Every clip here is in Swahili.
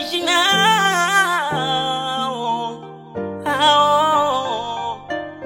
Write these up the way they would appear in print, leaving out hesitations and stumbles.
ishi nao hao.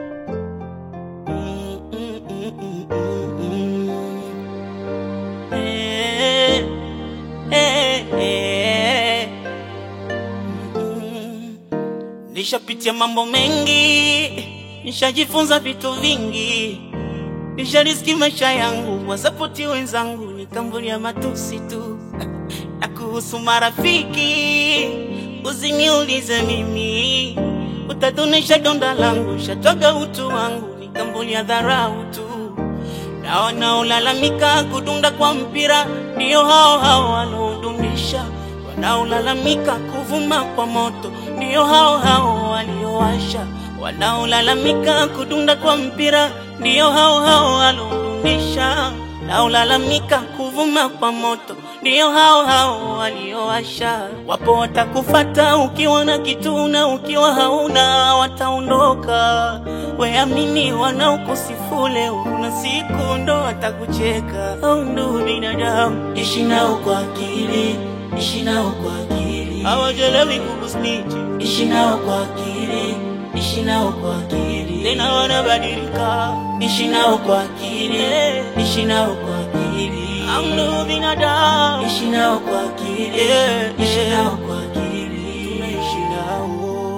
Nishapitia mambo mengi, nishajifunza vitu vingi, nishariski maisha yangu, wasapoti wenzangu nikambulia matusi tu. Na kuhusu marafiki, usiniulize mimi, utadunisha donda langu, shatoga utu wangu, nikambulia dharau tu. Na wanaolalamika kudunda kwa mpira, ndio hao hao wanaodunisha. Wanaolalamika kuvuma kwa moto, ndio hao hao waliowasha. Wanaolalamika kudunda kwa mpira, ndio hao hao wanaodunisha. Wanaolalamika kuvuma kwa moto, ndio hao hao waliowasha. Wapo watakufata ukiwa na kitu na ukiwa hauna wataondoka. Weamini wanaokusifu leo, una siku ndo watakucheka. Ndo binadamu, ishi nao kwa akili, ishi nao kwa akili. Hawajelewi kukusnitch, ishi nao kwa akili, ishi nao kwa akili. Tena wanabadilika, ishi nao kwa akili, ishi nao kwa akili. Ndo binadamu, ishi nao kwa akili, ishi nao kwa akili. Tunaishi nao.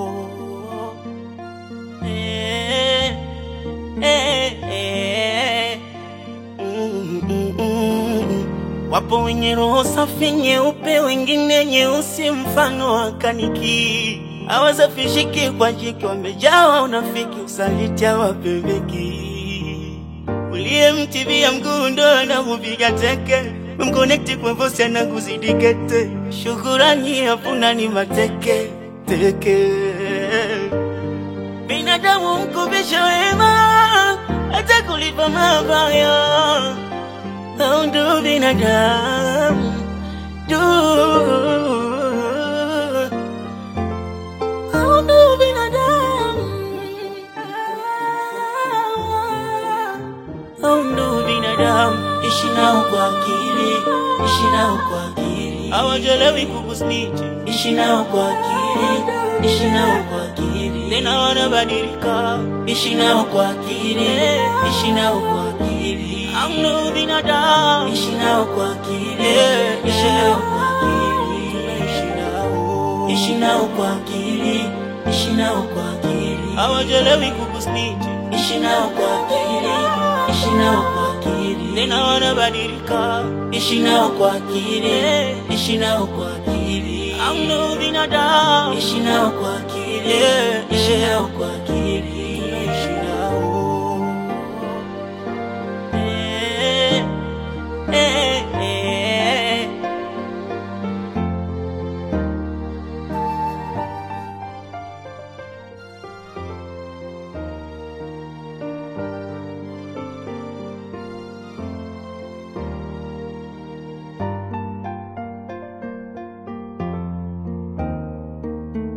Wapo wenye roho safi nyeupe, wengine nyeusi mfano wa kaniki. Hawasafishiki kwa jiki, wamejawa unafiki, usaliti hawapembeki. Uliye mtibia mguu ndo anakupiga teke, mkonekti kwa vosi anakuzidikete. Shukurani hapuna ni mateke teke. Binadamu mkubisha wema, hata kulipa mabaya. Ndo binadamu, ndo binadamu, ndo binadamu. Ishi nao kwa akili, ishi nao kwa akili. Hawajelewi kukusnitch, ishi nao kwa akili, ishi nao kwa akili. Tena wanabadilika, ishi nao kwa akili, ishi nao kwa akili. Ndo binadamu, ishi nao kwa akili, ishi nao kwa akili. Tunaishi nao, ishi nao kwa akili, ishi nao kwa akili. Hawajelewi kukusnitch, ishi nao kwa akili, ishi nao kwa akili. Tena wanabadilika, ishi nao kwa akili, ishi nao kwa akili. Ndo binadamu, ishi nao kwa akili, ishi nao kwa akili. Tunaishi nao.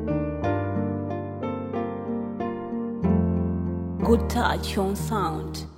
Good touch on sound.